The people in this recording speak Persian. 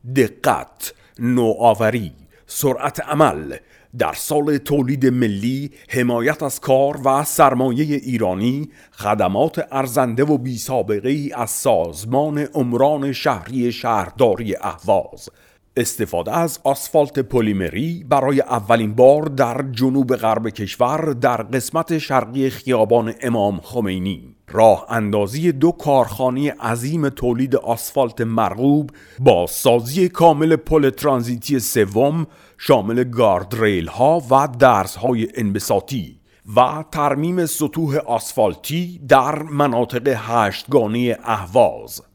دقت، نوآوری، سرعت عمل در سال تولید ملی، حمایت از کار و سرمایه ایرانی، خدمات ارزنده و بی سابقه ای از سازمان عمران شهری شهرداری اهواز، استفاده از آسفالت پلیمری برای اولین بار در جنوب غرب کشور در قسمت شرقی خیابان امام خمینی، راه اندازی 2 کارخانه عظیم تولید آسفالت مرغوب، بازسازی کامل پل ترانزیتی سوم شامل گاردریل ها و درز های انبساطی و ترمیم سطوح آسفالتی در مناطق 8 گانه اهواز.